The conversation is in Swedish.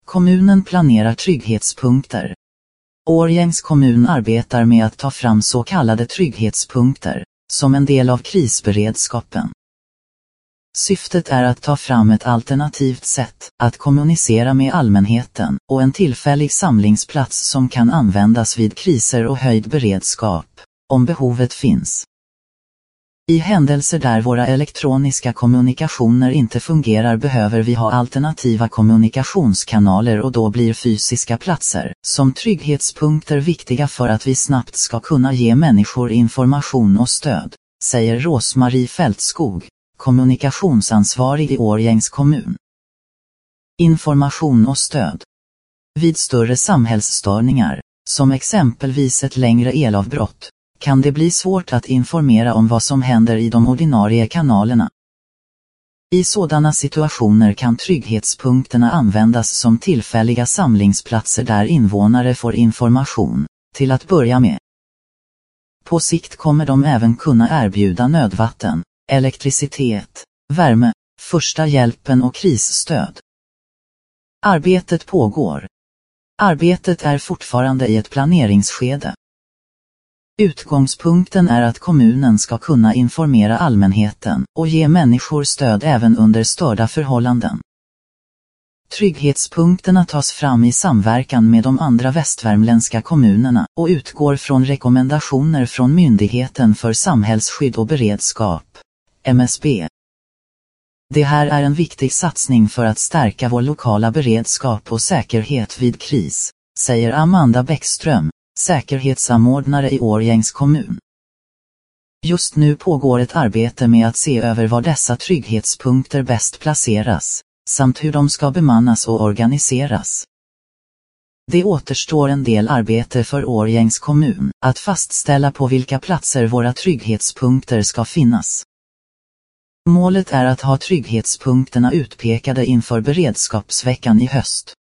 Kommunen planerar trygghetspunkter. Årjängs kommun arbetar med att ta fram så kallade trygghetspunkter, som en del av krisberedskapen. Syftet är att ta fram ett alternativt sätt att kommunicera med allmänheten och en tillfällig samlingsplats som kan användas vid kriser och höjd beredskap, om behovet finns. I händelser där våra elektroniska kommunikationer inte fungerar behöver vi ha alternativa kommunikationskanaler och då blir fysiska platser, som trygghetspunkter viktiga för att vi snabbt ska kunna ge människor information och stöd, säger Rosmarie Fältskog, kommunikationsansvarig i Årjängs kommun. Information och stöd. Vid större samhällsstörningar, som exempelvis ett längre elavbrott, kan det bli svårt att informera om vad som händer i de ordinarie kanalerna. I sådana situationer kan trygghetspunkterna användas som tillfälliga samlingsplatser där invånare får information, till att börja med. På sikt kommer de även kunna erbjuda nödvatten, elektricitet, värme, första hjälpen och krisstöd. Arbetet pågår. Arbetet är fortfarande i ett planeringsskede. Utgångspunkten är att kommunen ska kunna informera allmänheten och ge människor stöd även under störda förhållanden. Trygghetspunkterna tas fram i samverkan med de andra västvärmländska kommunerna och utgår från rekommendationer från Myndigheten för samhällsskydd och beredskap, MSB. Det här är en viktig satsning för att stärka vår lokala beredskap och säkerhet vid kris, säger Amanda Bäckström, säkerhetssamordnare i Årjängs kommun. Just nu pågår ett arbete med att se över var dessa trygghetspunkter bäst placeras, samt hur de ska bemannas och organiseras. Det återstår en del arbete för Årjängs kommun att fastställa på vilka platser våra trygghetspunkter ska finnas. Målet är att ha trygghetspunkterna utpekade inför beredskapsveckan i höst.